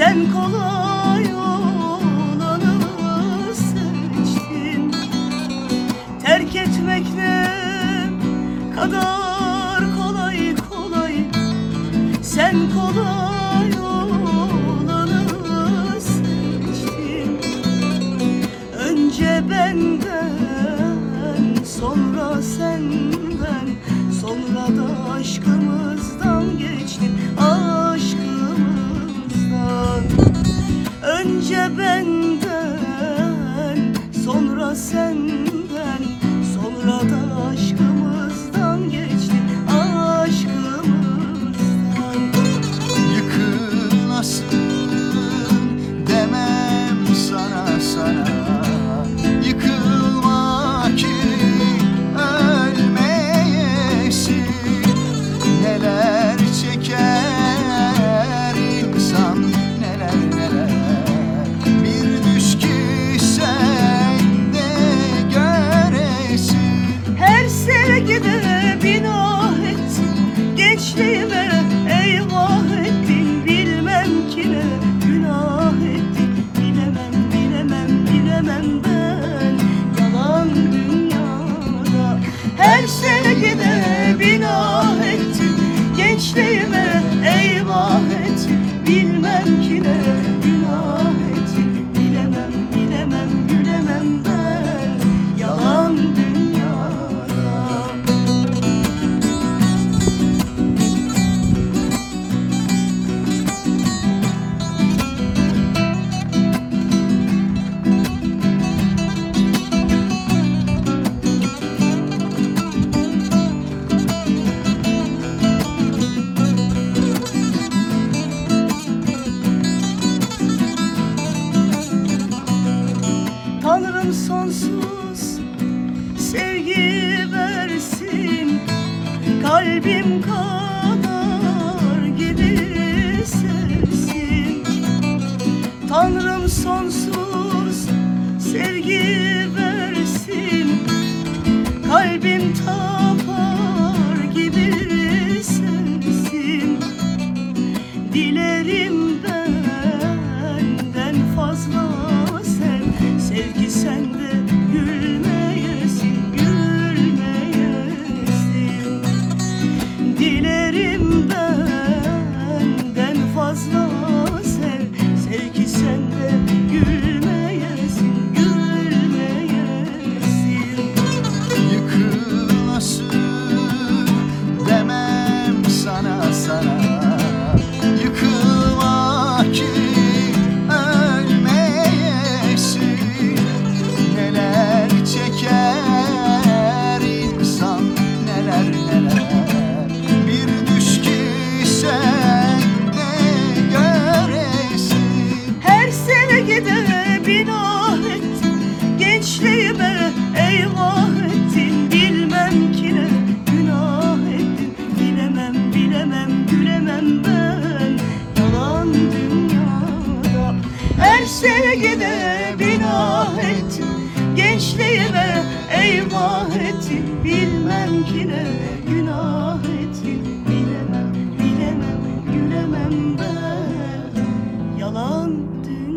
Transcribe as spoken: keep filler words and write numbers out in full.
Sen kolay olanı seçtin. Terk etmek ne kadar kolay kolay. Sen kolay olanı seçtin. Önce benden, sonra senden, sonra da aşkımızdan geçtin, aşkımızdan. Önce benden, sonra senden, sonra da aşkımızdan geçtin, aşkımızdan. Yıkılasın demem sana sana, yıkılma ki ölmeyesin. Neler çeker insan, neler neler, bir düş ki sen de göresin. Her sevgide binah ettin, gençliğime eyvah ettin. Bilmem ki ne günah ettin, bilemem bilemem bilemem ben yalan dünyada. Her sevgide binah ettin, gençliğime eyvah ettin. Bilmem ki ne günah ettin, bilemem bilemem gülemem ben yalan dünyada. Tanrım sonsuz sevgi versin, kalbim kadar gibi sevsin. Tanrım sonsuz sevgi versin, kalbim tapar gibi sevsin. Dilerim benden fazla sev, sevgi sende gülmeyesin, gülmeyesin. Dilerim benden fazla sev, sevgi sende gülmeyesin, gülmeyesin. Yıkılasın demem sana sana, yıkılma ki ölmeyesin. Neler çeker insan, neler neler, bir düş ki sen de göresin. Her sevgide binah ettin, gençliğime eyvah ettin. Bilmem ki ne günah ettin, bilemem bilemem gülemem ben yalan dünyada. Her sevgide binah ettin, gençliğime eyvah ettin. Bilmem ki ne günah ettin, bilemem bilemem gülemem ben yalan dünyada.